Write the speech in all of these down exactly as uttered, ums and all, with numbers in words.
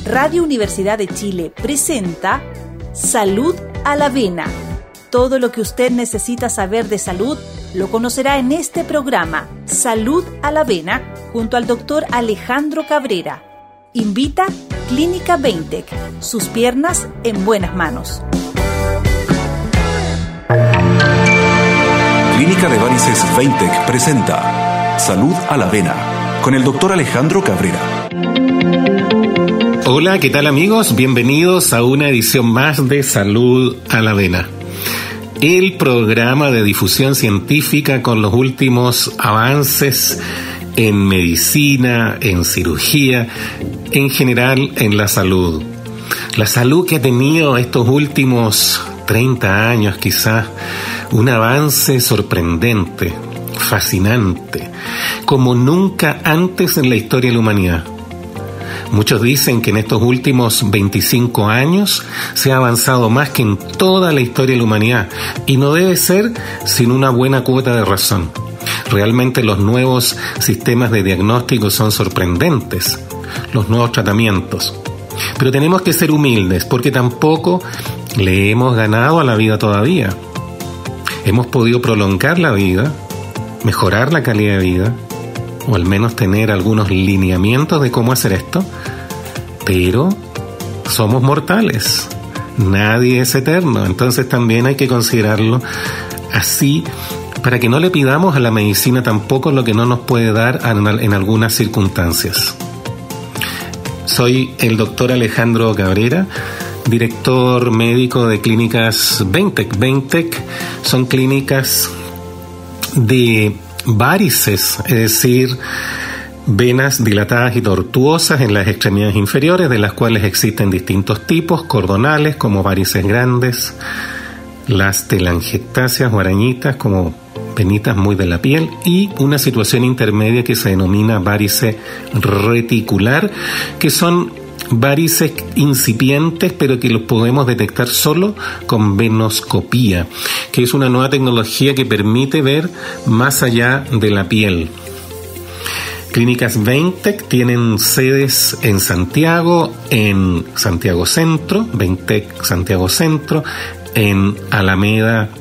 Radio Universidad de Chile presenta Salud a la Vena. Todo lo que usted necesita saber de salud lo conocerá en este programa, Salud a la Vena, junto al doctor Alejandro Cabrera. Invita Clínica Veintec, sus piernas en buenas manos. Clínica de Varices Veintec presenta Salud a la Vena, con el doctor Alejandro Cabrera. Hola, ¿qué tal amigos? Bienvenidos a una edición más de Salud a la Vena, el programa de difusión científica con los últimos avances en medicina, en cirugía, en general en la salud. La salud que ha tenido estos últimos treinta años quizás, un avance sorprendente, fascinante, como nunca antes en la historia de la humanidad. Muchos dicen que en estos últimos veinticinco años se ha avanzado más que en toda la historia de la humanidad, y no debe ser sin una buena cuota de razón. Realmente los nuevos sistemas de diagnóstico son sorprendentes, los nuevos tratamientos. Pero tenemos que ser humildes, porque tampoco le hemos ganado a la vida todavía. Hemos podido prolongar la vida, mejorar la calidad de vida, o al menos tener algunos lineamientos de cómo hacer esto, pero somos mortales, nadie es eterno, entonces también hay que considerarlo así, para que no le pidamos a la medicina tampoco lo que no nos puede dar en algunas circunstancias. Soy el doctor Alejandro Cabrera, director médico de Clínicas Veintec. Veintec son clínicas de varices, es decir, venas dilatadas y tortuosas en las extremidades inferiores, de las cuales existen distintos tipos, cordonales como varices grandes, las telangiectasias o arañitas como venitas muy de la piel, y una situación intermedia que se denomina varice reticular, que son varices incipientes, pero que los podemos detectar solo con venoscopía, que es una nueva tecnología que permite ver más allá de la piel. Clínicas Veintec tienen sedes en Santiago, en Santiago Centro, Veintec Santiago Centro, en Alameda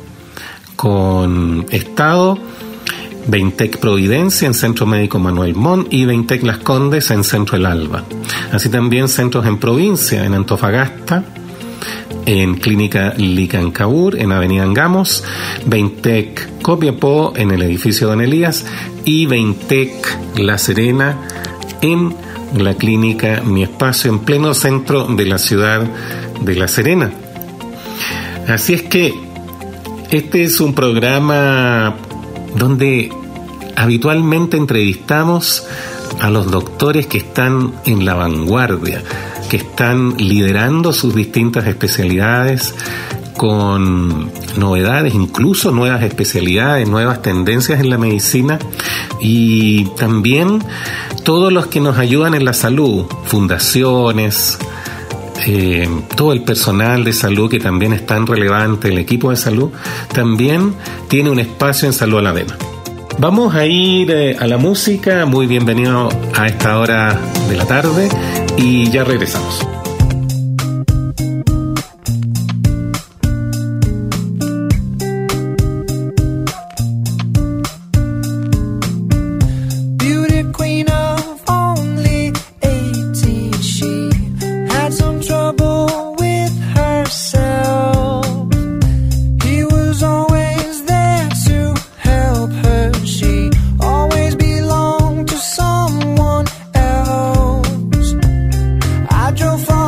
con Estado, Veintec Providencia en Centro Médico Manuel Montt y Veintec Las Condes en Centro El Alba. Así también centros en provincia, en Antofagasta, en Clínica Licancabur, en Avenida Angamos, Veintec Copiapó, en el edificio Don Elías, y Veintec La Serena, en la Clínica Mi Espacio, en pleno centro de la ciudad de La Serena. Así es que este es un programa donde habitualmente entrevistamos a los doctores que están en la vanguardia, que están liderando sus distintas especialidades con novedades, incluso nuevas especialidades, nuevas tendencias en la medicina, y también todos los que nos ayudan en la salud, fundaciones, Eh, todo el personal de salud que también es tan relevante, el equipo de salud, también tiene un espacio en Salud a la Vena. Vamos a ir eh, a la música. Muy bienvenido a esta hora de la tarde y ya regresamos. Drove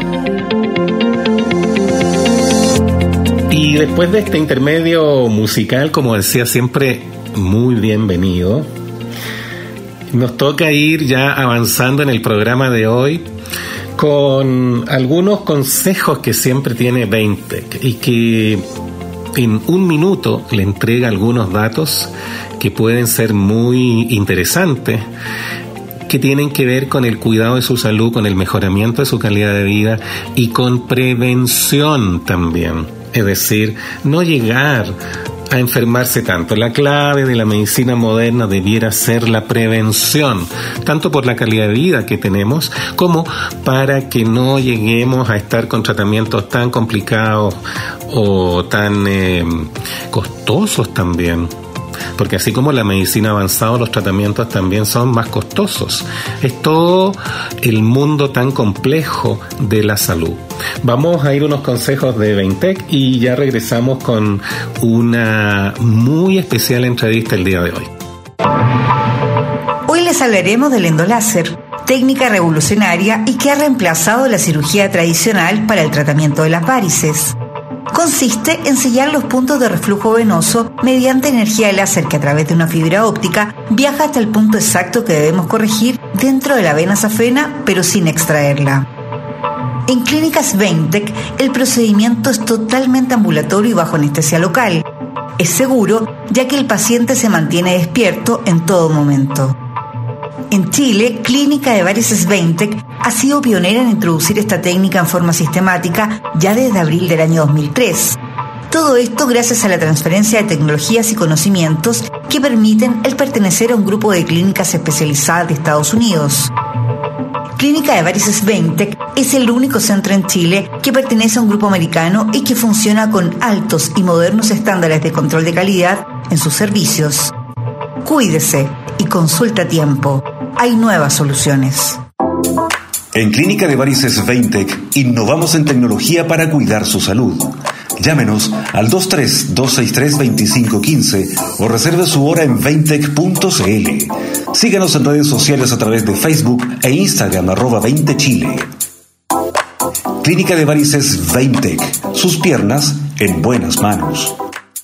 Y después de este intermedio musical, como decía, siempre muy bienvenido, nos toca ir ya avanzando en el programa de hoy con algunos consejos que siempre tiene VEINTEC y que en un minuto le entrega algunos datos que pueden ser muy interesantes, que tienen que ver con el cuidado de su salud, con el mejoramiento de su calidad de vida y con prevención también. Es decir, no llegar a enfermarse tanto. La clave de la medicina moderna debiera ser la prevención, tanto por la calidad de vida que tenemos, como para que no lleguemos a estar con tratamientos tan complicados o tan eh, costosos también. Porque así como la medicina ha avanzado, los tratamientos también son más costosos. Es todo el mundo tan complejo de la salud. Vamos a ir a unos consejos de VEINTEC y ya regresamos con una muy especial entrevista el día de hoy. Hoy les hablaremos del endoláser, técnica revolucionaria y que ha reemplazado la cirugía tradicional para el tratamiento de las varices. Consiste en sellar los puntos de reflujo venoso mediante energía láser que a través de una fibra óptica viaja hasta el punto exacto que debemos corregir dentro de la vena safena, pero sin extraerla. En Clínicas VEINTEC, el procedimiento es totalmente ambulatorio y bajo anestesia local. Es seguro, ya que el paciente se mantiene despierto en todo momento. En Chile, Clínica de Varices VEINTEC ha sido pionera en introducir esta técnica en forma sistemática ya desde abril del año dos mil tres. Todo esto gracias a la transferencia de tecnologías y conocimientos que permiten el pertenecer a un grupo de clínicas especializadas de Estados Unidos. Clínica de Varices VEINTEC es el único centro en Chile que pertenece a un grupo americano y que funciona con altos y modernos estándares de control de calidad en sus servicios. Cuídese y consulta a tiempo. Hay nuevas soluciones. En Clínica de Varices VEINTEC innovamos en tecnología para cuidar su salud. Llámenos al dos tres dos seis tres dos cinco uno cinco o reserve su hora en veintec punto cl. Síganos en redes sociales a través de Facebook e Instagram arroba veinte Chile. Clínica de Varices VEINTEC. Sus piernas en buenas manos.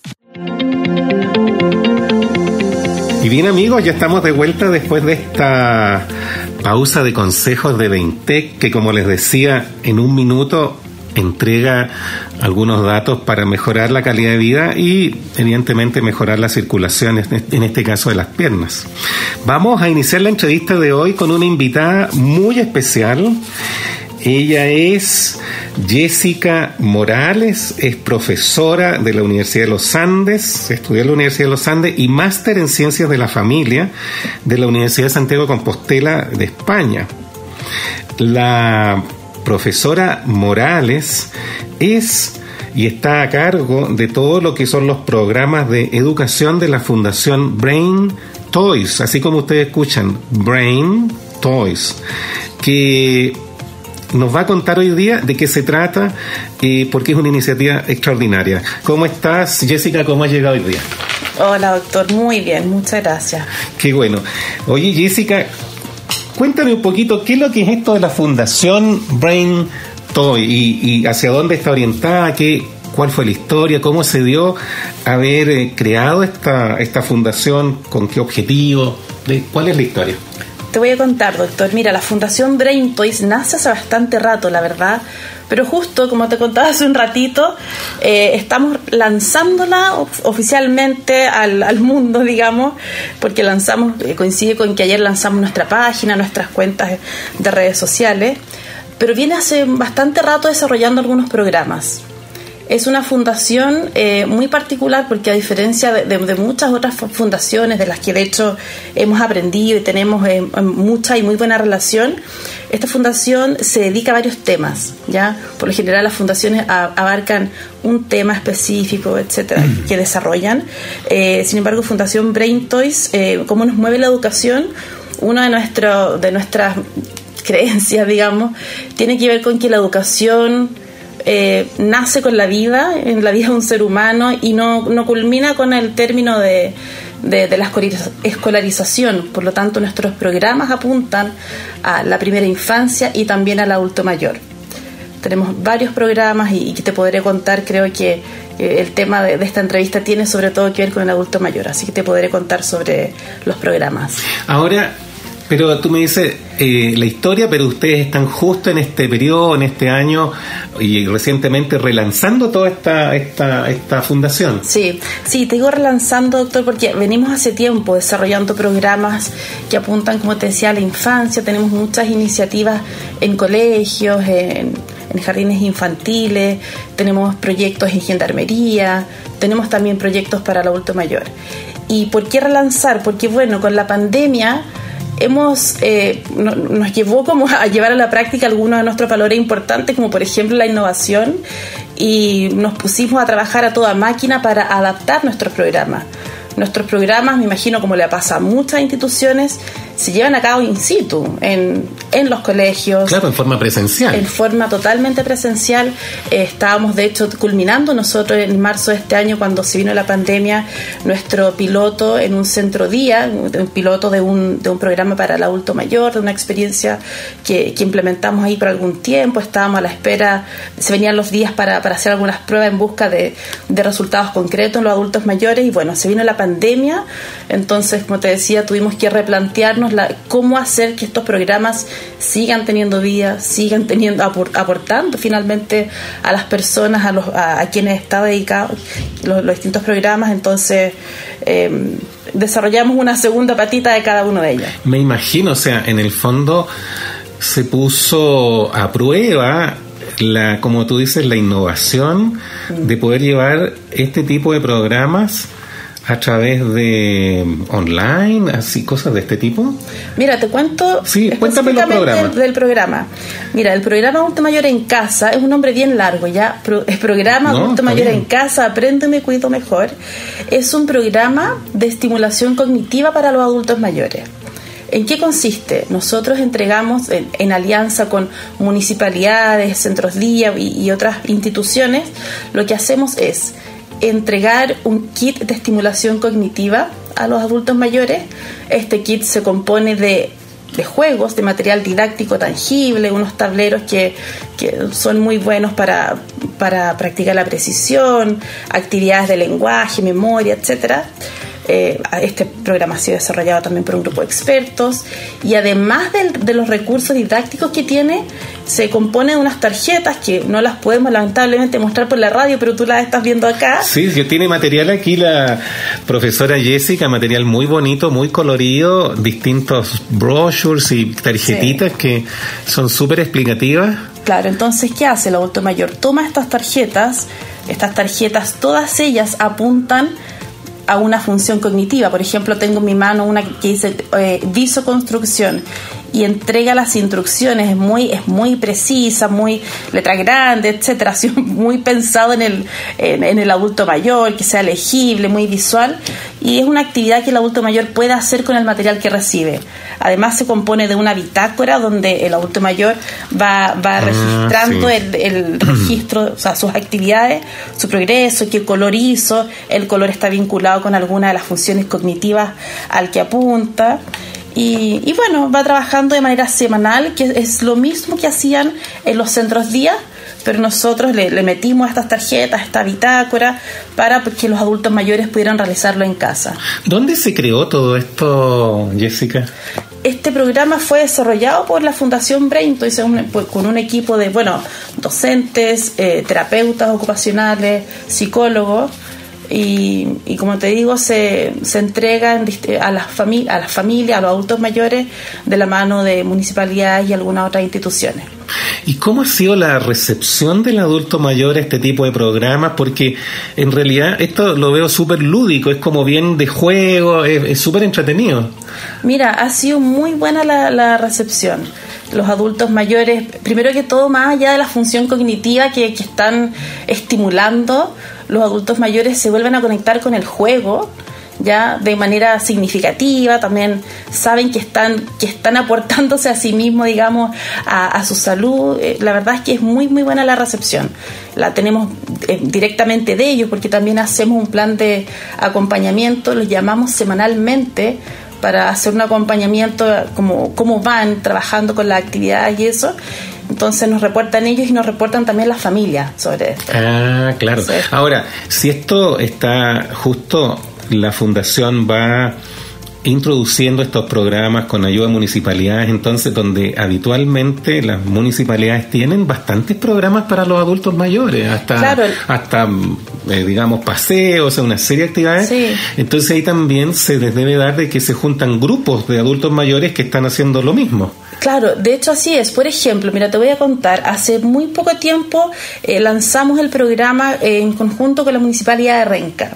Y bien, amigos, ya estamos de vuelta después de esta pausa de consejos de VEINTEC, que como les decía, en un minuto entrega algunos datos para mejorar la calidad de vida y evidentemente mejorar la circulación, en este caso de las piernas. Vamos a iniciar la entrevista de hoy con una invitada muy especial. Ella es Jessica Morales, es profesora de la Universidad de los Andes, estudió en la Universidad de los Andes y máster en Ciencias de la Familia de la Universidad de Santiago de Compostela de España. La profesora Morales es y está a cargo de todo lo que son los programas de educación de la Fundación Brain Toys, así como ustedes escuchan, Brain Toys, que nos va a contar hoy día de qué se trata, eh, porque es una iniciativa extraordinaria. ¿Cómo estás, Jessica? ¿Cómo has llegado hoy día? Hola, doctor. Muy bien, muchas gracias. Qué bueno. Oye, Jessica, cuéntame un poquito qué es lo que es esto de la Fundación Brain Toy y, y hacia dónde está orientada, qué, cuál fue la historia, cómo se dio haber eh, creado esta, esta fundación, con qué objetivo, de, cuál es la historia. Te voy a contar, doctor. Mira, la Fundación Brain Toys nace hace bastante rato, la verdad, pero justo, como te contaba hace un ratito, eh, estamos lanzándola of- oficialmente al, al mundo, digamos, porque lanzamos, eh, coincide con que ayer lanzamos nuestra página, nuestras cuentas de redes sociales, pero viene hace bastante rato desarrollando algunos programas. Es una fundación eh, muy particular porque, a diferencia de, de, de muchas otras fundaciones de las que de hecho hemos aprendido y tenemos eh, mucha y muy buena relación, esta fundación se dedica a varios temas, ¿ya? Por lo general las fundaciones a, abarcan un tema específico, etcétera, que desarrollan. Eh, sin embargo, Fundación Brain Toys, eh, cómo nos mueve la educación, una de, nuestro, de nuestras creencias, digamos, tiene que ver con que la educación Eh, nace con la vida, en la vida de un ser humano, y no, no culmina con el término de, de, de la escolarización. Por lo tanto, nuestros programas apuntan a la primera infancia y también al adulto mayor. tenemos varios programas y, y que te podré contar. Creo que eh, el tema de, de esta entrevista tiene sobre todo que ver con el adulto mayor, así que te podré contar sobre los programas. Ahora, pero tú me dices eh, la historia, pero ustedes están justo en este periodo, en este año y recientemente relanzando toda esta esta esta fundación. Sí, sí, te digo relanzando, doctor, porque venimos hace tiempo desarrollando programas que apuntan, como te decía, a la infancia. Tenemos muchas iniciativas en colegios, en, en jardines infantiles, tenemos proyectos en gendarmería, tenemos también proyectos para el adulto mayor. ¿Y por qué relanzar? Porque, bueno, con la pandemia hemos eh, no, nos llevó como a llevar a la práctica algunos de nuestros valores importantes, como por ejemplo la innovación, y nos pusimos a trabajar a toda máquina para adaptar nuestros programas. Nuestros programas, me imagino, como le pasa a muchas instituciones, se llevan a cabo in situ, en, en los colegios. Claro, en forma presencial. En forma totalmente presencial. Eh, estábamos, de hecho, culminando nosotros en marzo de este año, cuando se vino la pandemia, nuestro piloto en un centro día, un piloto de un, de un programa para el adulto mayor, de una experiencia que, que implementamos ahí por algún tiempo. Estábamos a la espera, se venían los días para, para hacer algunas pruebas en busca de, de resultados concretos en los adultos mayores, y bueno, se vino la pandemia. Entonces, como te decía, tuvimos que replantearnos La, cómo hacer que estos programas sigan teniendo vida, sigan teniendo aportando finalmente a las personas, a, los, a, a quienes está dedicados los, los distintos programas. Entonces eh, desarrollamos una segunda patita de cada uno de ellos. Me imagino, o sea, en el fondo se puso a prueba la, como tú dices, la innovación mm. de poder llevar este tipo de programas a través de online, así, cosas de este tipo. Mira, te cuento sí, cuéntame los programas. Del, del programa. Mira, el programa Adulto Mayor en Casa es un nombre bien largo, ¿ya? Pro, el programa no, Adulto Mayor bien. en Casa, Aprende y Me Cuido Mejor, es un programa de estimulación cognitiva para los adultos mayores. ¿En qué consiste? Nosotros entregamos, en, en alianza con municipalidades, centros día y, y otras instituciones, lo que hacemos es entregar un kit de estimulación cognitiva a los adultos mayores. Este kit se compone de, de juegos, de material didáctico tangible, unos tableros que, que son muy buenos para, para practicar la precisión, actividades de lenguaje, memoria, etcétera. Eh, este programa ha sido desarrollado también por un grupo de expertos, y además de, de los recursos didácticos que tiene, se compone de unas tarjetas que no las podemos lamentablemente mostrar por la radio, pero tú las estás viendo acá. Sí, que tiene material aquí la profesora Jessica, material muy bonito, muy colorido, distintos brochures y tarjetitas sí. que son súper explicativas. Claro, entonces, ¿qué hace el adulto mayor? Toma estas tarjetas, estas tarjetas, todas ellas apuntan a una función cognitiva. Por ejemplo, tengo en mi mano una que dice eh, visoconstrucción, y entrega las instrucciones, es muy es muy precisa, muy letra grande, etcétera, así, muy pensado en el en, en el adulto mayor, que sea legible, muy visual, y es una actividad que el adulto mayor puede hacer con el material que recibe. Además, se compone de una bitácora donde el adulto mayor va va registrando ah, sí. el, el registro, o sea, sus actividades, su progreso, qué color hizo. El color está vinculado con alguna de las funciones cognitivas al que apunta. Y, y bueno, va trabajando de manera semanal, que es lo mismo que hacían en los centros día, pero nosotros le, le metimos estas tarjetas, esta bitácora, para que los adultos mayores pudieran realizarlo en casa. ¿Dónde se creó todo esto, Jessica? Este programa fue desarrollado por la Fundación Braintoys con un equipo de, bueno, docentes, eh, terapeutas ocupacionales, psicólogos. Y, y como te digo, se, se entrega a las familias, a las familias, a los adultos mayores, de la mano de municipalidades y algunas otras instituciones. ¿Y cómo ha sido la recepción del adulto mayor a este tipo de programas? Porque en realidad esto lo veo súper lúdico, es como bien de juego, es súper entretenido. Mira, ha sido muy buena la, la recepción. Los adultos mayores, primero que todo, más allá de la función cognitiva que, que están estimulando, los adultos mayores se vuelven a conectar con el juego ya de manera significativa. También saben que están que están aportándose a sí mismos, digamos, a, a su salud. Eh, la verdad es que es muy muy buena la recepción. La tenemos eh, directamente de ellos, porque también hacemos un plan de acompañamiento, los llamamos semanalmente para hacer un acompañamiento, como cómo van trabajando con la actividad y eso. Entonces nos reportan ellos y nos reportan también las familias sobre esto. Ah, claro. Sí. Ahora, si esto está justo, la Fundación va introduciendo estos programas con ayuda de municipalidades, entonces donde habitualmente las municipalidades tienen bastantes programas para los adultos mayores, hasta claro. hasta eh, digamos paseos, una serie de actividades. Sí. Entonces ahí también se les debe dar de que se juntan grupos de adultos mayores que están haciendo lo mismo. Claro, de hecho así es. Por ejemplo, mira, te voy a contar, hace muy poco tiempo eh, lanzamos el programa eh, en conjunto con la Municipalidad de Renca.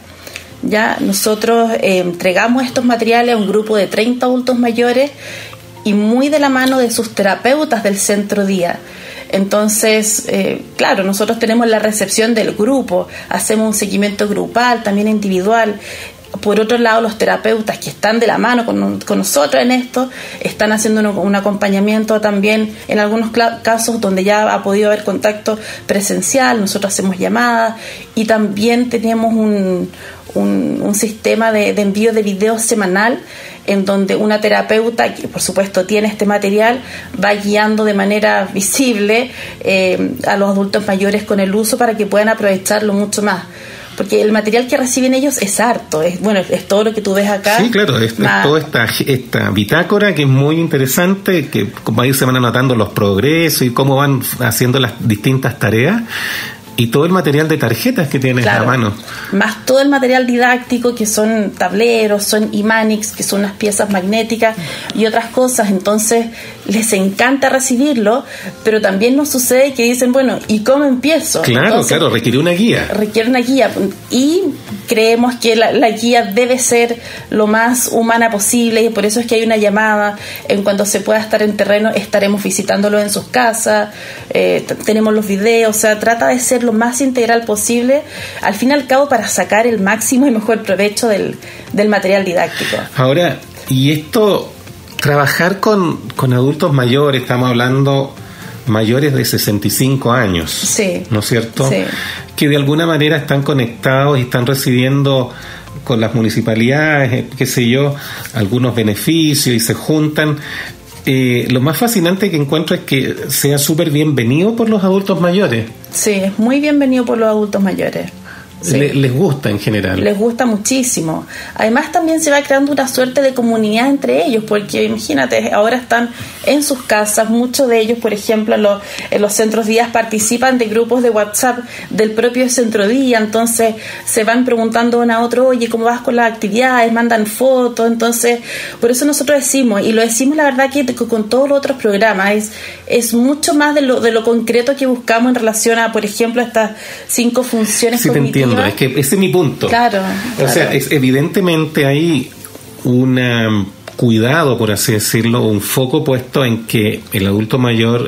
Ya nosotros eh, entregamos estos materiales a un grupo de treinta adultos mayores y muy de la mano de sus terapeutas del centro día. Entonces, eh, claro, nosotros tenemos la recepción del grupo, hacemos un seguimiento grupal, también individual. Por otro lado, los terapeutas que están de la mano con, con nosotros en esto, están haciendo un, un acompañamiento también en algunos cl- casos donde ya ha podido haber contacto presencial, nosotros hacemos llamadas y también tenemos un, un, un sistema de, de envío de videos semanal en donde una terapeuta, que por supuesto tiene este material, va guiando de manera visible eh, a los adultos mayores con el uso para que puedan aprovecharlo mucho más. Porque el material que reciben ellos es harto, es bueno, es todo lo que tú ves acá. Sí, claro, es, es toda esta, esta bitácora que es muy interesante, que como ahí se van anotando los progresos y cómo van haciendo las distintas tareas. Y todo el material de tarjetas que tienes claro, a mano. Más todo el material didáctico, que son tableros, son iManix, que son unas piezas magnéticas y otras cosas. Entonces les encanta recibirlo, pero también nos sucede que dicen, bueno, ¿y cómo empiezo? Claro, Entonces, claro, requiere una guía. Requiere una guía. Y creemos que la, la guía debe ser lo más humana posible y por eso es que hay una llamada. En cuanto se pueda estar en terreno, estaremos visitándolo en sus casas. Eh, t- tenemos los videos, o sea, trata de ser lo más integral posible, al fin y al cabo, para sacar el máximo y mejor provecho del, del material didáctico. Ahora, y esto, trabajar con, con adultos mayores, estamos hablando mayores de sesenta y cinco años, sí, ¿no es cierto? Sí. Que de alguna manera están conectados y están recibiendo con las municipalidades, qué sé yo, algunos beneficios y se juntan. Eh, lo más fascinante que encuentro es que sea súper bienvenido por los adultos mayores. Sí, es muy bienvenido por los adultos mayores. Sí. Le, les gusta en general. Les gusta muchísimo. Además también se va creando una suerte de comunidad entre ellos, porque imagínate, ahora están en sus casas, muchos de ellos, por ejemplo, en los, en los centros días participan de grupos de WhatsApp del propio centro día, entonces se van preguntando uno a otro, oye, ¿cómo vas con las actividades? Mandan fotos, entonces por eso nosotros decimos, y lo decimos la verdad que con todos los otros programas, es, es mucho más de lo, de lo concreto que buscamos en relación a, por ejemplo, estas cinco funciones sí, cognitivas. Te entiendo. Es que ese es mi punto. Claro, claro. O sea, es, evidentemente hay un cuidado, por así decirlo, un foco puesto en que el adulto mayor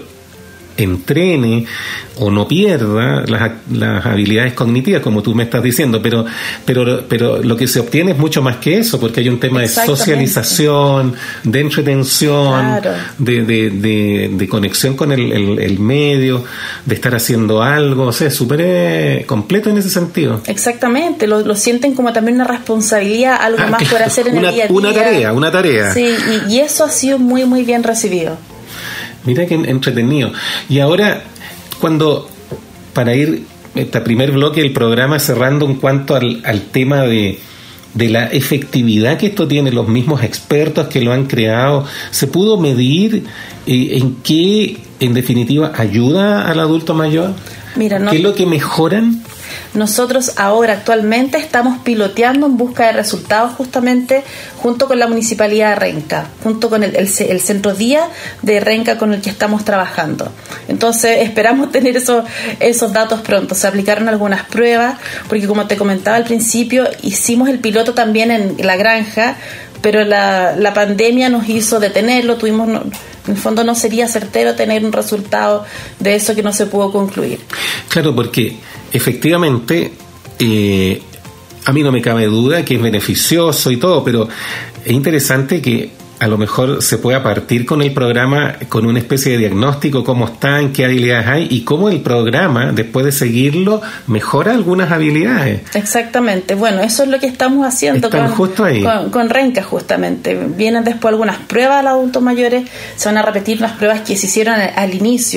entrene o no pierda las, las habilidades cognitivas, como tú me estás diciendo, pero pero pero lo que se obtiene es mucho más que eso, porque hay un tema de socialización, de entretención, claro. de, de, de, de conexión con el, el, el medio, de estar haciendo algo, o sea, es súper eh, completo en ese sentido. Exactamente, lo, lo sienten como también una responsabilidad, algo ah, más por hacer en una, el día a día. Una tarea, una tarea. Sí, y, y eso ha sido muy, muy bien recibido. Mira qué entretenido. Y ahora, cuando, para ir este primer bloque del programa cerrando en cuanto al, al tema de, de la efectividad que esto tiene, los mismos expertos que lo han creado, ¿se pudo medir eh, en qué, en definitiva, ayuda al adulto mayor? Mira, no, ¿qué es lo que mejoran? Nosotros ahora actualmente estamos piloteando en busca de resultados justamente junto con la Municipalidad de Renca, junto con el, el, el centro día de Renca con el que estamos trabajando. Entonces esperamos tener esos, esos datos pronto. Se aplicaron algunas pruebas, porque como te comentaba al principio, hicimos el piloto también en la granja, pero la, la pandemia nos hizo detenerlo, tuvimos... No, en el fondo no sería certero tener un resultado de eso que no se pudo concluir. Claro, porque efectivamente eh, a mí no me cabe duda que es beneficioso y todo, pero es interesante que a lo mejor se pueda partir con el programa con una especie de diagnóstico, cómo están, qué habilidades hay y cómo el programa, después de seguirlo, mejora algunas habilidades. Exactamente. Bueno, eso es lo que estamos haciendo Están con, justo ahí. con, con Renca, justamente. Vienen después algunas pruebas a los adultos mayores, se van a repetir unas pruebas que se hicieron al, al inicio,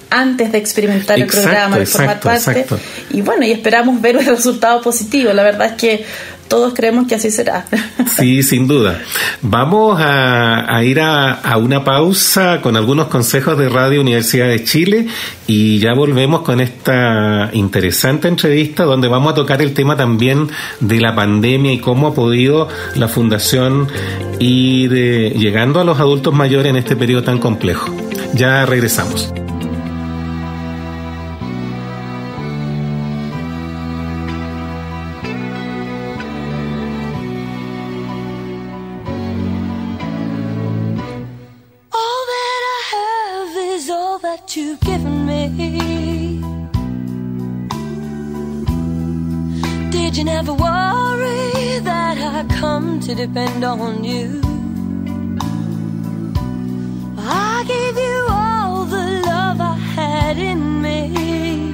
antes de experimentar exacto, el programa, de formar exacto, parte. Exacto. Y bueno, y esperamos ver el resultado positivo. La verdad es que todos creemos que así será. Sí, sin duda. Vamos a, a ir a, a una pausa con algunos consejos de Radio Universidad de Chile y ya volvemos con esta interesante entrevista donde vamos a tocar el tema también de la pandemia y cómo ha podido la Fundación ir eh, llegando a los adultos mayores en este periodo tan complejo. Ya regresamos. You've given me. Did you never worry that I come to depend on you? I gave you all the love I had in me,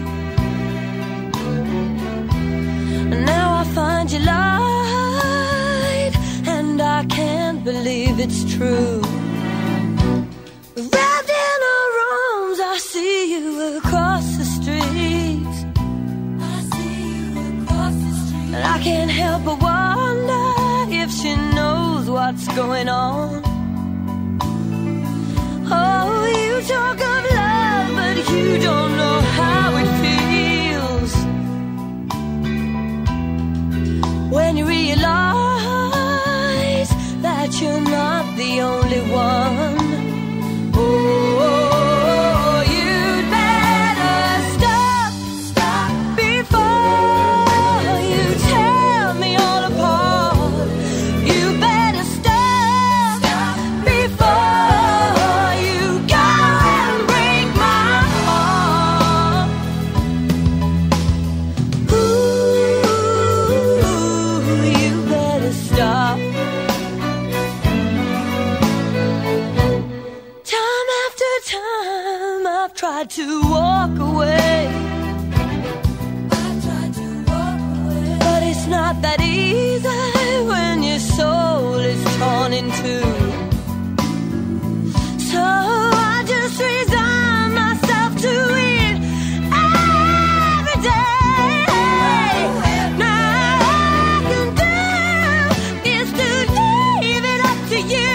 and now I find you lied, and I can't believe it's true. Wrapped in her arms, I see you across the street. I see you across the street. And I can't help but wonder if she knows what's going on. Oh, you talk of love, but you don't know how it feels when you realize that you're not the only one. Oh, you'd better stop, stop before you tear me all apart. You better stop, stop before you go and break my heart. Ooh, you better stop. Time I've tried to walk away. I've tried to walk away. But it's not that easy when your soul is torn in two. So I just resign myself to it every day. Now all I can do is to leave it up to you.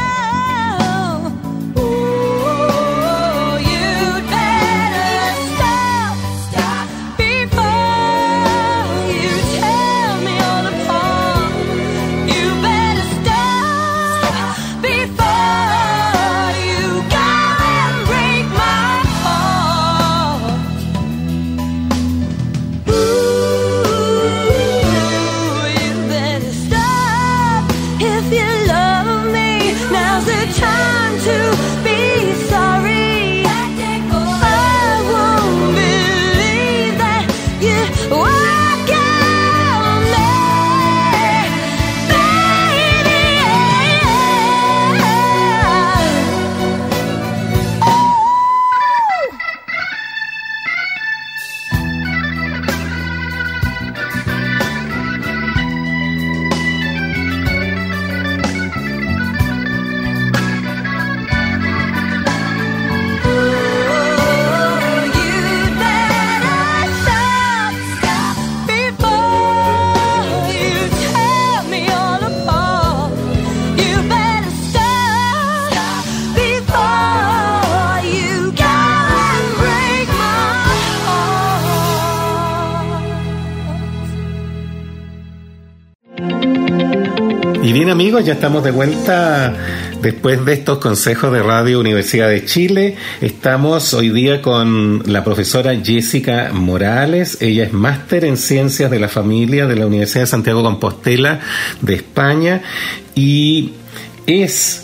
Y bien, amigos, ya estamos de vuelta después de estos consejos de Radio Universidad de Chile. Estamos hoy día con la profesora Jessica Morales. Ella es máster en Ciencias de la Familia de la Universidad de Santiago de Compostela de España y es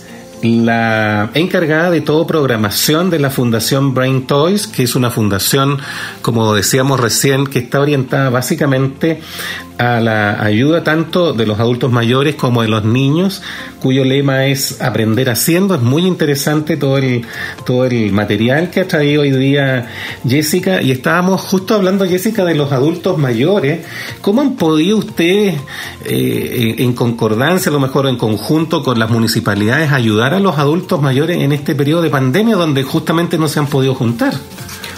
la encargada de todo programación de la Fundación Brain Toys, que es una fundación, como decíamos recién, que está orientada básicamente a la ayuda tanto de los adultos mayores como de los niños, cuyo lema es aprender haciendo. Es muy interesante todo el todo el material que ha traído hoy día Jessica, y estábamos justo hablando, Jessica, de los adultos mayores. ¿Cómo han podido ustedes, eh, en concordancia, a lo mejor en conjunto con las municipalidades, ayudar a los adultos mayores en este periodo de pandemia donde justamente no se han podido juntar?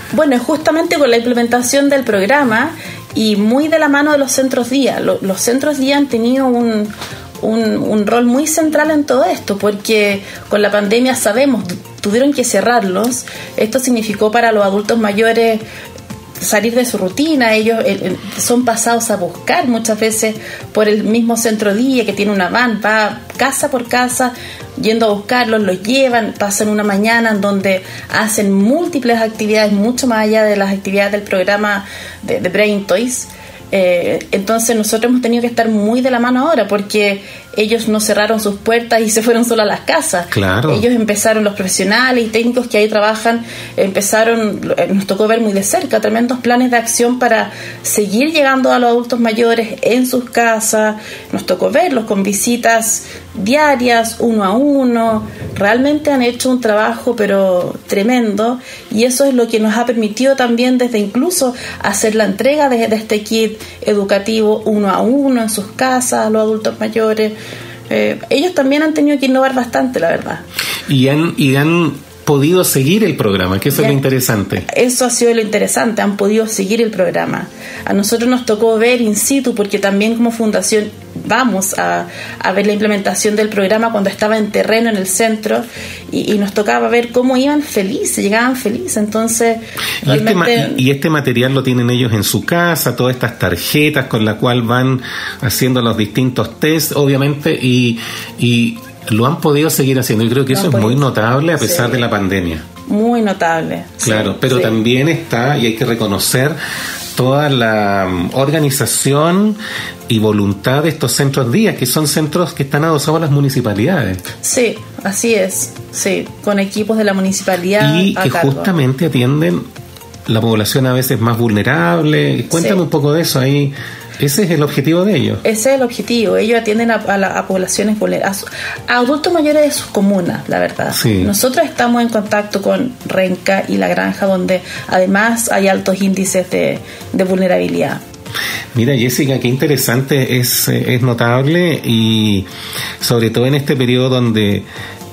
Bueno, es justamente con la implementación del programa y muy de la mano de los centros día. Lo, los centros día han tenido un, un, un rol muy central en todo esto, porque con la pandemia sabemos, tuvieron que cerrarlos. Esto significó para los adultos mayores salir de su rutina. Ellos eh, son pasados a buscar muchas veces por el mismo centro día que tiene una van, va casa por casa yendo a buscarlos, los llevan, pasan una mañana en donde hacen múltiples actividades, mucho más allá de las actividades del programa de, de Brain Toys. Eh, entonces nosotros hemos tenido que estar muy de la mano ahora, porque ellos no cerraron sus puertas y se fueron solo a las casas. Claro. Ellos empezaron, los profesionales y técnicos que ahí trabajan, empezaron, nos tocó ver muy de cerca tremendos planes de acción para seguir llegando a los adultos mayores en sus casas. Nos tocó verlos con visitas diarias, uno a uno. Realmente han hecho un trabajo pero tremendo, y eso es lo que nos ha permitido también desde incluso hacer la entrega de, de este kit educativo uno a uno en sus casas a los adultos mayores. Eh, ellos también han tenido que innovar bastante, la verdad. Y han, y han podido seguir el programa, que eso es lo interesante. Eso ha sido lo interesante, han podido seguir el programa. A nosotros nos tocó ver in situ, porque también como fundación vamos a, a ver la implementación del programa cuando estaba en terreno en el centro, y, y nos tocaba ver cómo iban felices, llegaban felices. Entonces y este, ma- realmente... y este material lo tienen ellos en su casa, todas estas tarjetas con la cual van haciendo los distintos tests, obviamente, y, y lo han podido seguir haciendo. Y creo que Lo eso han es muy podido. notable a pesar Sí. de la pandemia. Muy notable. Claro, sí, pero sí. también está, y hay que reconocer, toda la um, organización y voluntad de estos centros días, que son centros que están adosados a las municipalidades. Sí, así es, sí, con equipos de la municipalidad Y a que cargo. justamente atienden la población a veces más vulnerable. Cuéntame Sí. un poco de eso ahí. Ese es el objetivo de ellos. Ese es el objetivo. Ellos atienden a, a, la, a poblaciones vulnerables, a, a adultos mayores de sus comunas, la verdad. Sí. Nosotros estamos en contacto con Renca y La Granja, donde además hay altos índices de, de vulnerabilidad. Mira, Jessica, qué interesante, es, es notable, y sobre todo en este periodo donde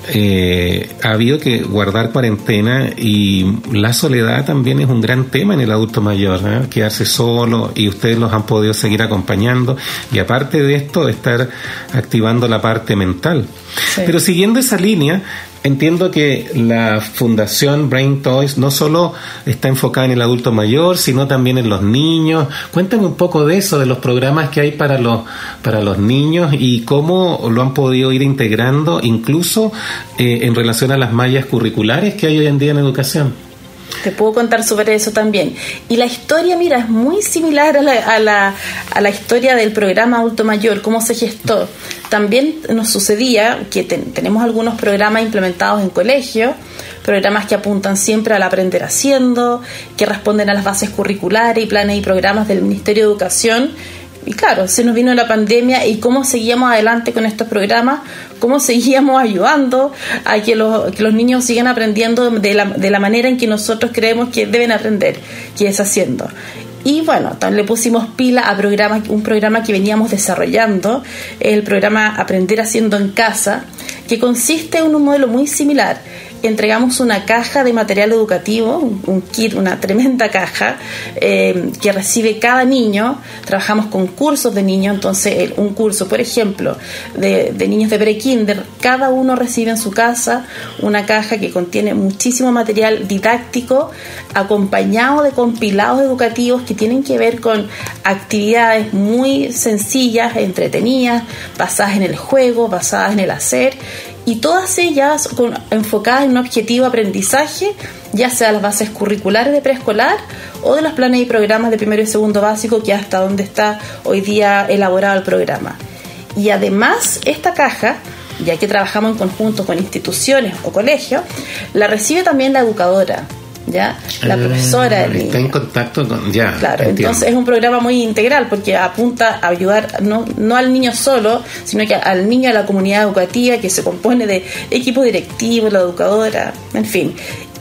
eh, ha habido que guardar cuarentena, y la soledad también es un gran tema en el adulto mayor, ¿eh? Quedarse solo, y ustedes los han podido seguir acompañando, y aparte de esto, estar activando la parte mental. Sí. Pero siguiendo esa línea, entiendo que la Fundación Brain Toys no solo está enfocada en el adulto mayor, sino también en los niños. Cuéntame un poco de eso, de los programas que hay para los para los niños y cómo lo han podido ir integrando, incluso eh, en relación a las mallas curriculares que hay hoy en día en educación. Te puedo contar sobre eso también. Y la historia, mira, es muy similar a la, a la, a la historia del programa Adulto Mayor, cómo se gestó. También nos sucedía que ten, tenemos algunos programas implementados en colegio, programas que apuntan siempre al aprender haciendo, que responden a las bases curriculares y planes y programas del Ministerio de Educación. Y claro, se nos vino la pandemia, y cómo seguíamos adelante con estos programas, cómo seguíamos ayudando a que los, que los niños sigan aprendiendo de la, de la manera en que nosotros creemos que deben aprender, que es haciendo. Y bueno, también le pusimos pila a programas, un programa que veníamos desarrollando, el programa Aprender Haciendo en Casa, que consiste en un modelo muy similar. Entregamos una caja de material educativo, un, un kit, una tremenda caja eh, que recibe cada niño. Trabajamos con cursos de niños, entonces el, un curso, por ejemplo, de, de niños de pre-kinder, cada uno recibe en su casa una caja que contiene muchísimo material didáctico, acompañado de compilados educativos que tienen que ver con actividades muy sencillas, entretenidas, basadas en el juego, basadas en el hacer, y todas ellas con, enfocadas en un objetivo de aprendizaje, ya sea las bases curriculares de preescolar o de los planes y programas de primero y segundo básico, que hasta donde está hoy día elaborado el programa. Y además, esta caja, ya que trabajamos en conjunto con instituciones o colegios, la recibe también la educadora, ¿ya? La Ah, profesora del niño. está en contacto con... Ya, Claro, entiendo. entonces es un programa muy integral, porque apunta a ayudar no, no al niño solo, sino que al niño, a la comunidad educativa, que se compone de equipo directivo, la educadora, en fin.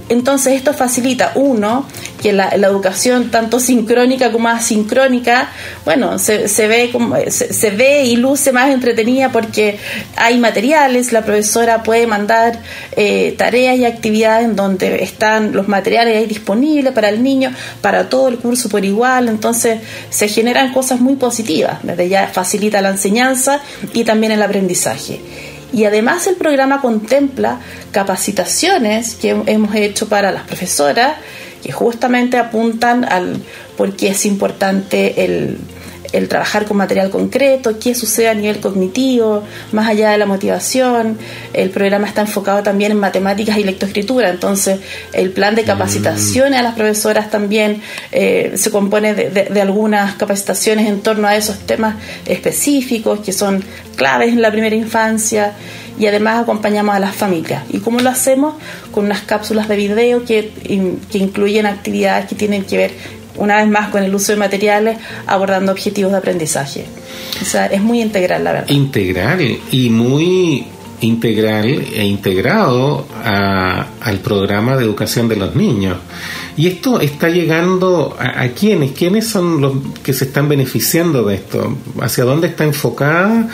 Entonces esto facilita, uno, que la, la educación tanto sincrónica como asincrónica, bueno, se, se ve como se, se ve y luce más entretenida porque hay materiales, la profesora puede mandar eh, tareas y actividades en donde están los materiales ahí disponibles para el niño, para todo el curso por igual, entonces se generan cosas muy positivas, desde ya facilita la enseñanza y también el aprendizaje. Y además el programa contempla capacitaciones que hemos hecho para las profesoras que justamente apuntan al por qué es importante el, el trabajar con material concreto, qué sucede a nivel cognitivo, más allá de la motivación. El programa está enfocado también en matemáticas y lectoescritura, entonces el plan de capacitaciones a las profesoras también eh, se compone de, de, de algunas capacitaciones en torno a esos temas específicos que son claves en la primera infancia, y además acompañamos a las familias. ¿Y cómo lo hacemos? Con unas cápsulas de video que, que incluyen actividades que tienen que ver, una vez más, con el uso de materiales, abordando objetivos de aprendizaje. O sea, es muy integral, la verdad. Integral y muy integral e integrado a, al programa de educación de los niños. Y esto está llegando a, a quiénes, quiénes son los que se están beneficiando de esto, hacia dónde está enfocada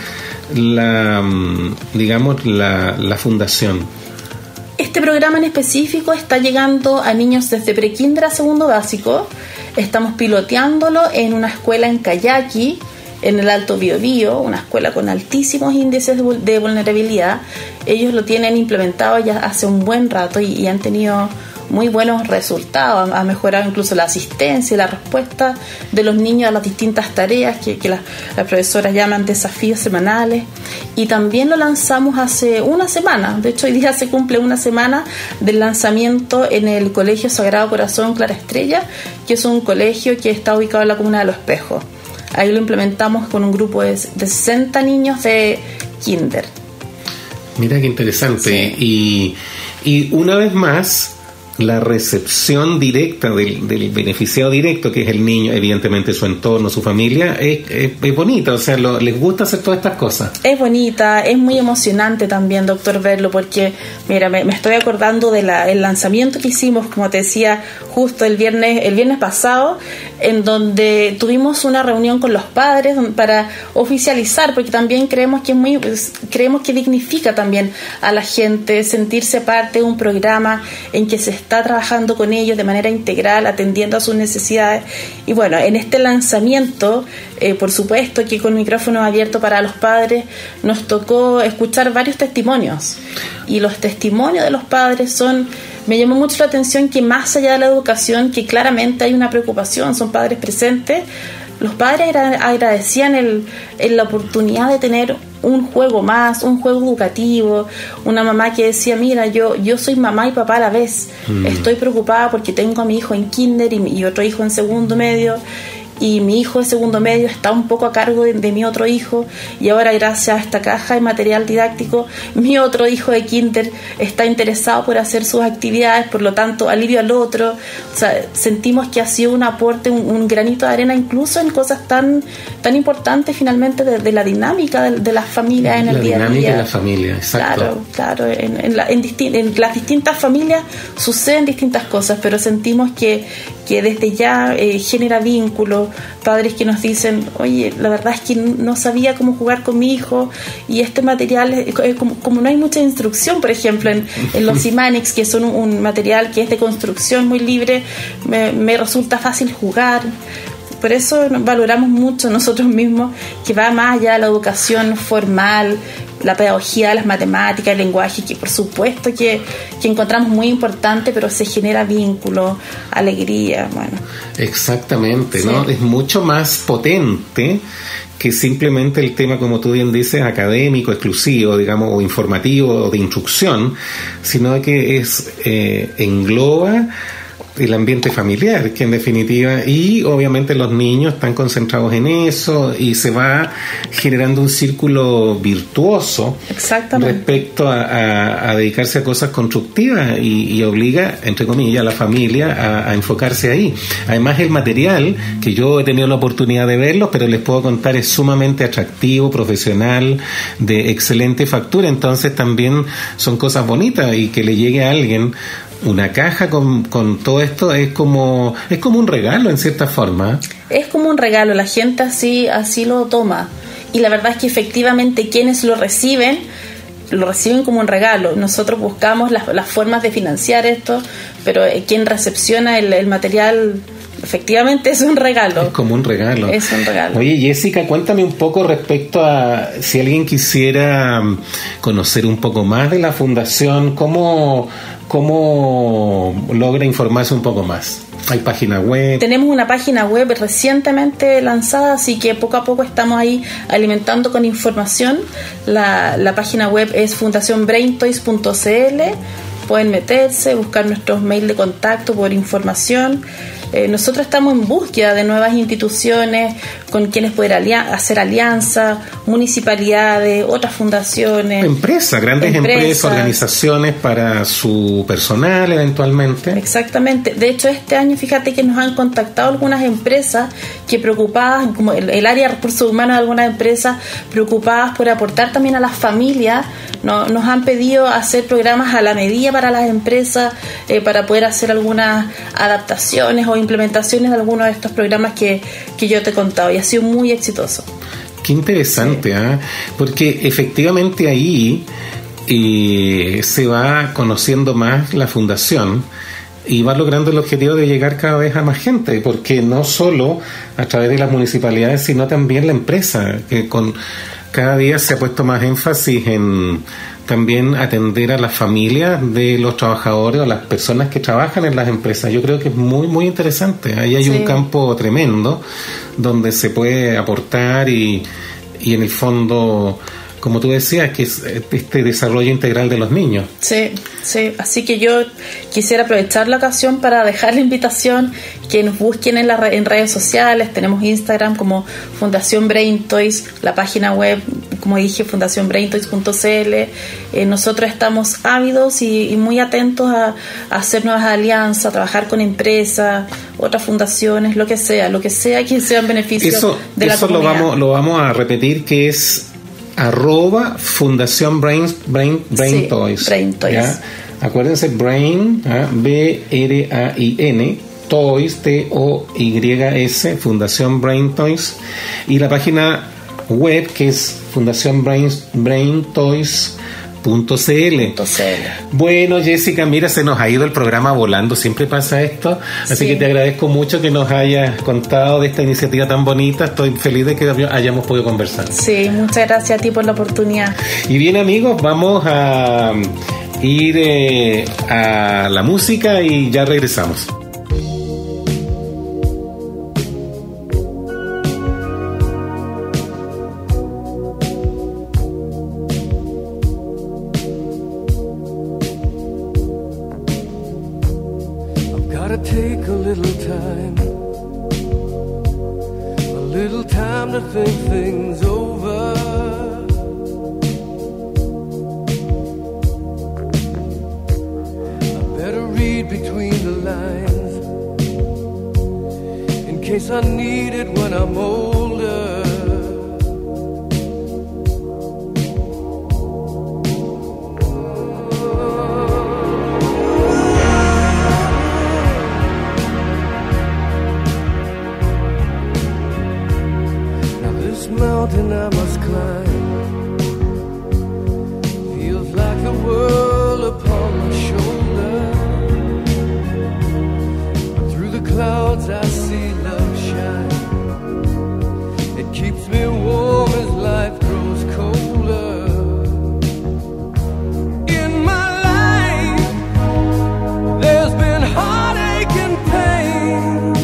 la, digamos, la, la fundación. Este programa en específico está llegando a niños desde prekinder a segundo básico. Estamos piloteándolo en una escuela en Cayaqui, en el Alto Biobío, una escuela con altísimos índices de vulnerabilidad. Ellos lo tienen implementado ya hace un buen rato y, y han tenido muy buenos resultados. Ha mejorado incluso la asistencia y la respuesta de los niños a las distintas tareas que, que las, las profesoras llaman desafíos semanales. Y también lo lanzamos hace una semana. De hecho, hoy día se cumple una semana del lanzamiento en el Colegio Sagrado Corazón Clara Estrella, que es un colegio que está ubicado en la comuna de Los Espejos. Ahí lo implementamos con un grupo de, de sesenta niños de kinder. Mira qué interesante. Sí. Y, y una vez más, la recepción directa del, del beneficiado directo, que es el niño, evidentemente su entorno, su familia, es, es, es bonita, o sea, lo, les gusta hacer todas estas cosas. Es bonita, es muy emocionante también, doctor, verlo, porque, mira, me, me estoy acordando del lanzamiento que hicimos, como te decía, justo el viernes, el viernes pasado, en donde tuvimos una reunión con los padres para oficializar, porque también creemos que es muy, creemos que dignifica también a la gente sentirse parte de un programa en que se está trabajando con ellos de manera integral, atendiendo a sus necesidades. Y bueno, en este lanzamiento, eh, por supuesto que con micrófonos abiertos para los padres, nos tocó escuchar varios testimonios. Y los testimonios de los padres son... Me llamó mucho la atención que más allá de la educación, que claramente hay una preocupación, son padres presentes, los padres agradecían el, el, la oportunidad de tener un juego más, un juego educativo. Una mamá que decía, mira, yo yo soy mamá y papá a la vez. Mm. Estoy preocupada porque tengo a mi hijo en kinder y, y otro hijo en segundo medio, y mi hijo de segundo medio está un poco a cargo de, de mi otro hijo, y ahora gracias a esta caja de material didáctico mi otro hijo de kinder está interesado por hacer sus actividades, por lo tanto alivio al otro. O sea, sentimos que ha sido un aporte, un, un granito de arena incluso en cosas tan tan importantes finalmente de, de la dinámica de, de las familias en el día a día. La dinámica de la familia, exacto. Claro, claro, en, en, la, en, disti- en las distintas familias suceden distintas cosas, pero sentimos que, que desde ya eh, genera vínculo. Padres que nos dicen, oye, la verdad es que no sabía cómo jugar con mi hijo, y este material, eh, como, como no hay mucha instrucción, por ejemplo, en, en los Imanix, que son un, un material que es de construcción muy libre, me, me resulta fácil jugar. Por eso valoramos mucho nosotros mismos que va más allá de la educación formal, la pedagogía de las matemáticas, el lenguaje, que por supuesto que, que encontramos muy importante, pero se genera vínculo, alegría, bueno. Exactamente, Sí. ¿no? Es mucho más potente que simplemente el tema, como tú bien dices, académico, exclusivo, digamos, o informativo, o de instrucción, sino que es eh, engloba el ambiente familiar, que en definitiva, y obviamente los niños están concentrados en eso, y se va generando un círculo virtuoso respecto a, a, a dedicarse a cosas constructivas, y, y obliga, entre comillas, a la familia a, a enfocarse ahí. Además, el material, que yo he tenido la oportunidad de verlo, pero les puedo contar, es sumamente atractivo, profesional, de excelente factura, entonces también son cosas bonitas, y que le llegue a alguien una caja con, con todo esto es como es como un regalo en cierta forma. Es como un regalo, la gente así así lo toma. Y la verdad es que efectivamente quienes lo reciben, lo reciben como un regalo. Nosotros buscamos las, las formas de financiar esto, pero eh, quien recepciona el, el material efectivamente es un regalo. Es como un regalo. Es un regalo. Oye, Jessica, cuéntame un poco respecto a si alguien quisiera conocer un poco más de la fundación, ¿cómo, cómo logra informarse un poco más? ¿Hay página web? Tenemos una página web recientemente lanzada, así que poco a poco estamos ahí alimentando con información. La, la página web es fundación brain toys punto c l. Pueden meterse, buscar nuestros mails de contacto por información. Eh, nosotros estamos en búsqueda de nuevas instituciones con quienes poder alia- hacer alianza, municipalidades, otras fundaciones. Empresas, grandes empresas. empresas, organizaciones para su personal eventualmente. Exactamente. De hecho, este año, fíjate que nos han contactado algunas empresas que preocupadas, como el, el área de recursos humanos de algunas empresas, preocupadas por aportar también a las familias, no, nos han pedido hacer programas a la medida para las empresas, eh, para poder hacer algunas adaptaciones o implementaciones de algunos de estos programas que, que yo te he contado, y ha sido muy exitoso. Qué interesante, sí. ¿eh? Porque efectivamente ahí eh, se va conociendo más la fundación y va logrando el objetivo de llegar cada vez a más gente, porque no solo a través de las municipalidades, sino también la empresa, que con cada día se ha puesto más énfasis en también atender a las familias de los trabajadores o las personas que trabajan en las empresas. Yo creo que es muy, muy interesante. Ahí hay sí. un campo tremendo donde se puede aportar y, y en el fondo, como tú decías, que es este desarrollo integral de los niños. Sí, sí. Así que yo quisiera aprovechar la ocasión para dejar la invitación que nos busquen en, la, en redes sociales. Tenemos Instagram como Fundación Brain Toys, la página web, como dije, fundación brain toys punto c l. Eh, nosotros estamos ávidos y, y muy atentos a, a hacer nuevas alianzas, a trabajar con empresas, otras fundaciones, lo que sea, lo que sea que sea en beneficio eso, de la eso comunidad. Eso lo vamos, lo vamos a repetir, que es arroba Fundación Brain, Brain, Brain sí, Toys. Brain Toys. ¿Ya? Acuérdense, Brain, ¿eh? B R A I N, Toys, T O Y S, Fundación Brain Toys. Y la página web, que es fundación brain, brain toys punto c l. Bueno, Jessica, mira, se nos ha ido el programa volando, siempre pasa esto, así sí. que te agradezco mucho que nos hayas contado de esta iniciativa tan bonita. Estoy feliz de que hayamos podido conversar. Sí, muchas gracias a ti por la oportunidad. Y bien, amigos, vamos a ir eh, a la música y ya regresamos.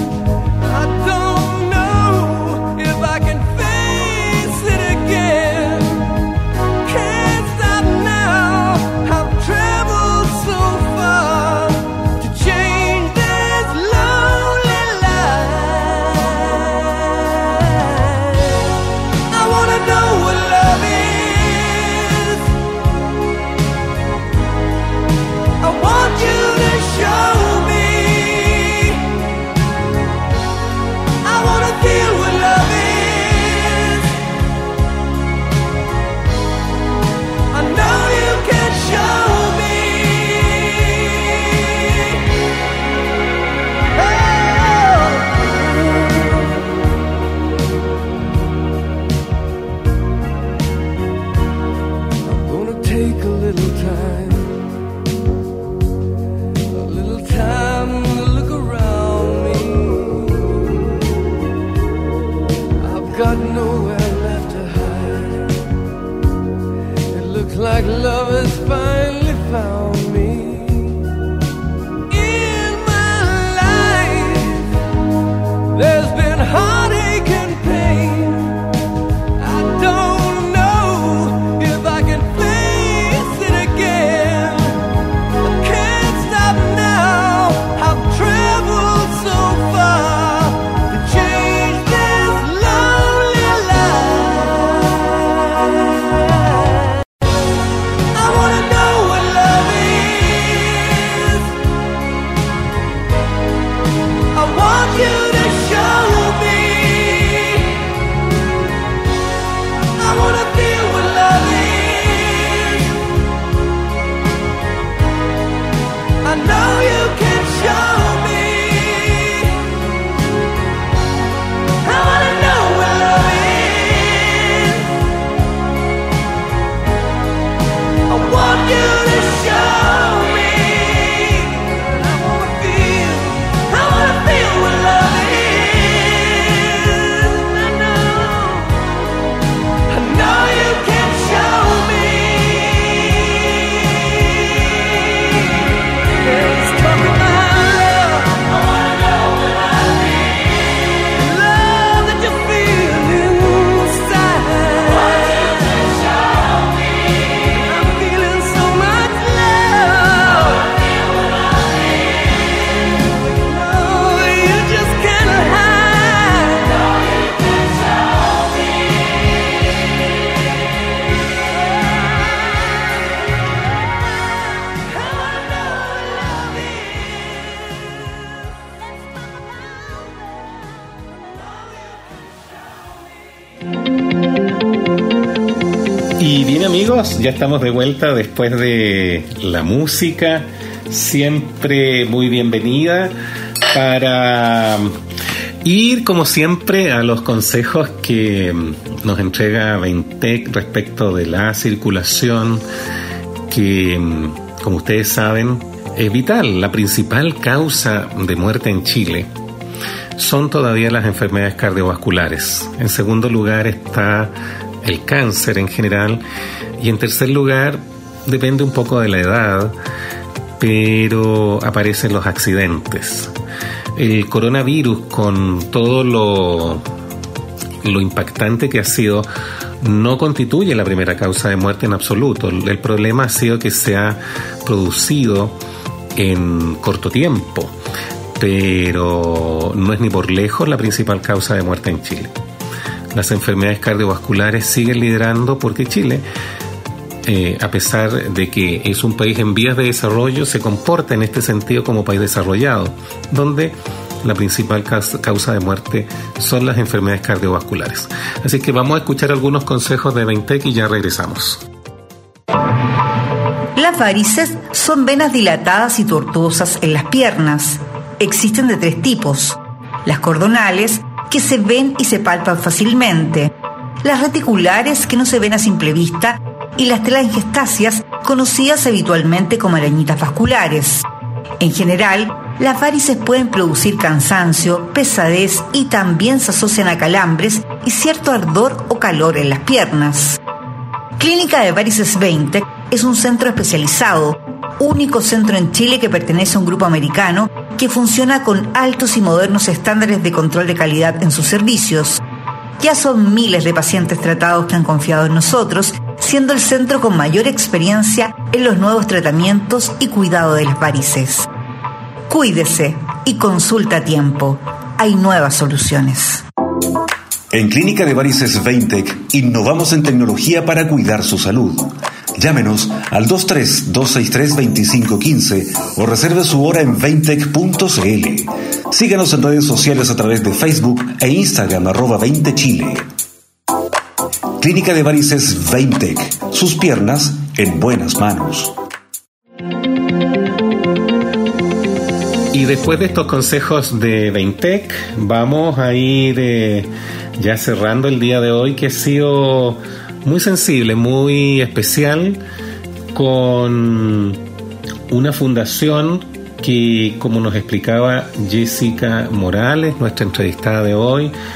Again. got nowhere left to hide. It looks like love has finally found me. In my life, there's been heartache and pain. I don't know if I can face it again. I can't stop now. I've traveled so far to change this lonely life. I wanna know what love is. I want you to show me. I wanna feel what love is. I know you can show me. I wanna know what love is. I want you to show me. I wanna feel, I wanna feel what love is. I know, I know you can show me. Let's talk about love. I wanna know what love is. Love that you feel inside. Want you to show me. I'm feeling so much love. I feel what love is. Oh, you just can't hide. No, you can show me. I wanna know what love Y bien amigos, ya estamos de vuelta después de la música, siempre muy bienvenida, para ir como siempre a los consejos que nos entrega Veintec respecto de la circulación, que como ustedes saben es vital. La principal causa de muerte en Chile son todavía las enfermedades cardiovasculares. En segundo lugar está el cáncer en general, y en tercer lugar, depende un poco de la edad, pero aparecen los accidentes. El coronavirus, con todo lo, lo impactante que ha sido, no constituye la primera causa de muerte en absoluto. El problema ha sido que se ha producido en corto tiempo, pero no es ni por lejos la principal causa de muerte en Chile. Las enfermedades cardiovasculares siguen liderando porque Chile, eh, a pesar de que es un país en vías de desarrollo, se comporta en este sentido como país desarrollado, donde la principal causa de muerte son las enfermedades cardiovasculares. Así que vamos a escuchar algunos consejos de Veintec y ya regresamos. Las varices son venas dilatadas y tortuosas en las piernas. Existen de tres tipos: las cordonales, que se ven y se palpan fácilmente; las reticulares, que no se ven a simple vista; y las telangiectasias, conocidas habitualmente como arañitas vasculares. En general, las varices pueden producir cansancio, pesadez y también se asocian a calambres y cierto ardor o calor en las piernas. Clínica de Varices Veintec es un centro especializado, único centro en Chile que pertenece a un grupo americano que funciona con altos y modernos estándares de control de calidad en sus servicios. Ya son miles de pacientes tratados que han confiado en nosotros, siendo el centro con mayor experiencia en los nuevos tratamientos y cuidado de las varices. Cuídese y consulta a tiempo. Hay nuevas soluciones. En Clínica de Varices Veintec innovamos en tecnología para cuidar su salud. Llámenos al dos tres dos seis tres dos cinco uno cinco o reserve su hora en veintec punto c l. Síganos en redes sociales a través de Facebook e Instagram arroba veinte chile. Clínica de Varices Veintec. Sus piernas en buenas manos. Y después de estos consejos de Veintec, vamos a ir eh, ya cerrando el día de hoy, que ha sido muy sensible, muy especial, con una fundación que, como nos explicaba Jessica Morales, nuestra entrevistada de hoy,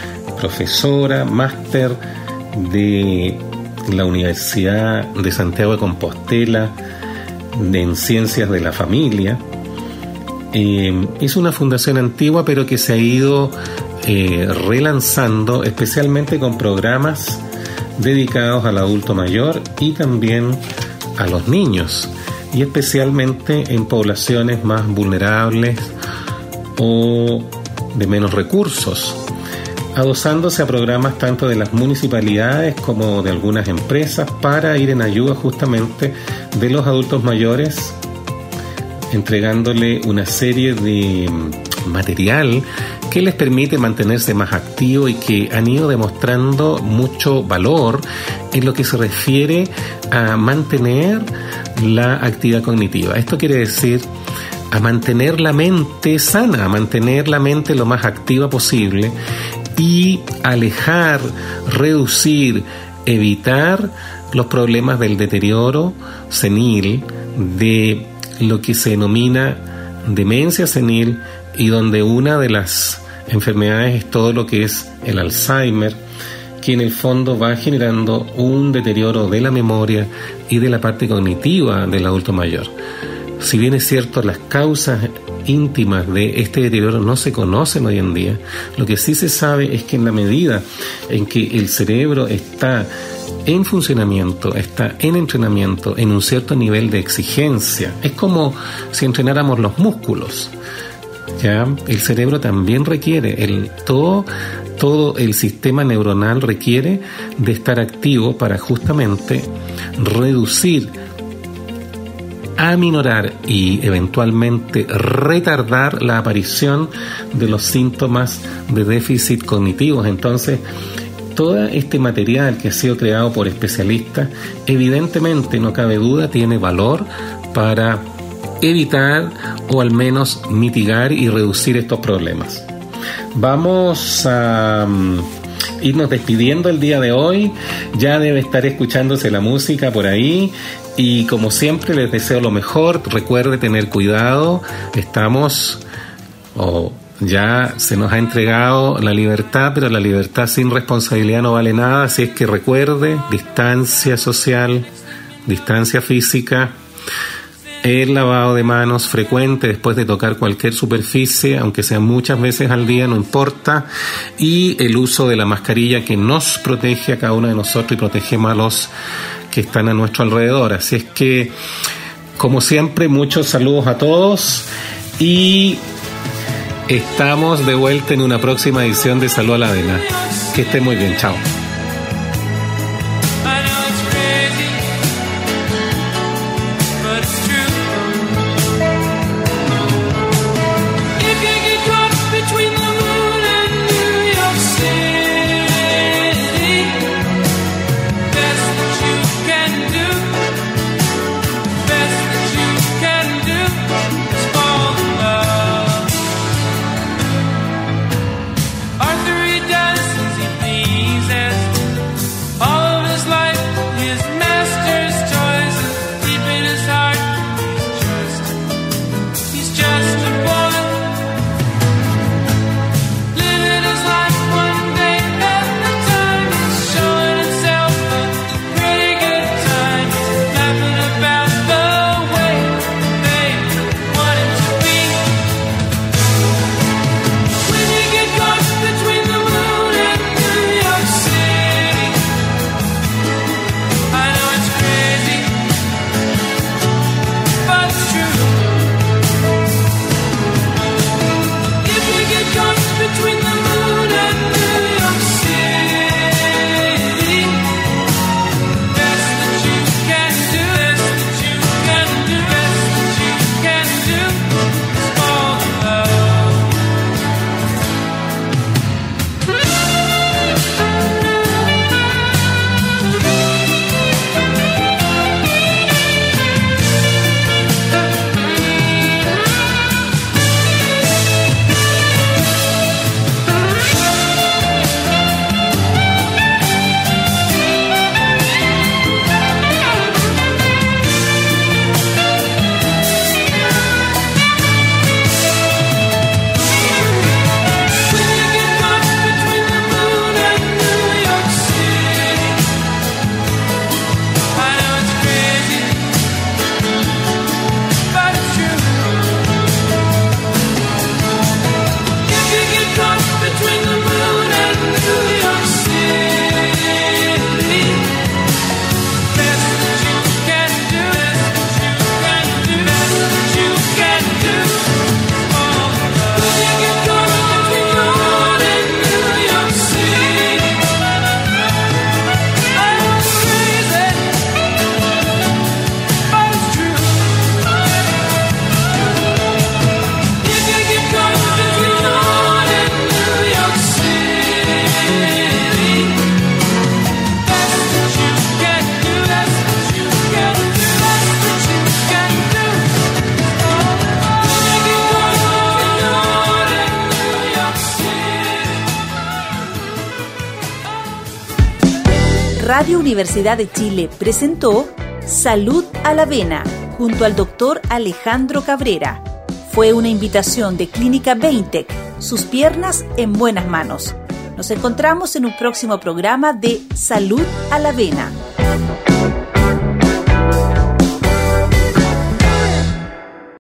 profesora, máster de la Universidad de Santiago de Compostela de, en Ciencias de la Familia. Eh, es una fundación antigua, pero que se ha ido eh, relanzando, especialmente con programas dedicados al adulto mayor y también a los niños, y especialmente en poblaciones más vulnerables o de menos recursos, adosándose a programas tanto de las municipalidades como de algunas empresas para ir en ayuda justamente de los adultos mayores, entregándole una serie de material que les permite mantenerse más activos y que han ido demostrando mucho valor en lo que se refiere a mantener la actividad cognitiva. Esto quiere decir a mantener la mente sana, a mantener la mente lo más activa posible y alejar, reducir, evitar los problemas del deterioro senil, de lo que se denomina demencia senil, y donde una de las enfermedades es todo lo que es el Alzheimer, que en el fondo va generando un deterioro de la memoria y de la parte cognitiva del adulto mayor. Si bien es cierto, las causas íntimas de este deterioro no se conocen hoy en día, lo que sí se sabe es que en la medida en que el cerebro está en funcionamiento, está en entrenamiento, en un cierto nivel de exigencia, es como si entrenáramos los músculos. ¿Ya? El cerebro también requiere, el, todo, todo el sistema neuronal requiere de estar activo para justamente reducir, aminorar y eventualmente retardar la aparición de los síntomas de déficit cognitivos. Entonces, todo este material que ha sido creado por especialistas, evidentemente, no cabe duda, tiene valor para evitar o al menos mitigar y reducir estos problemas. Vamos a um, irnos despidiendo el día de hoy. Ya debe estar escuchándose la música por ahí y como siempre les deseo lo mejor. Recuerde tener cuidado. Estamos o ya se nos ha entregado la libertad, pero la libertad sin responsabilidad no vale nada, así es que recuerde: distancia social, distancia física, el lavado de manos frecuente después de tocar cualquier superficie, aunque sea muchas veces al día, no importa, y el uso de la mascarilla, que nos protege a cada uno de nosotros y protege a los que están a nuestro alrededor. Así es que, como siempre, muchos saludos a todos y estamos de vuelta en una próxima edición de Salud a la Avena. Que estén muy bien, chao. Arthur, he does as he pleases. Radio Universidad de Chile presentó Salud a la Vena junto al doctor Alejandro Cabrera. Fue una invitación de Clínica Veintec, sus piernas en buenas manos. Nos encontramos en un próximo programa de Salud a la Vena.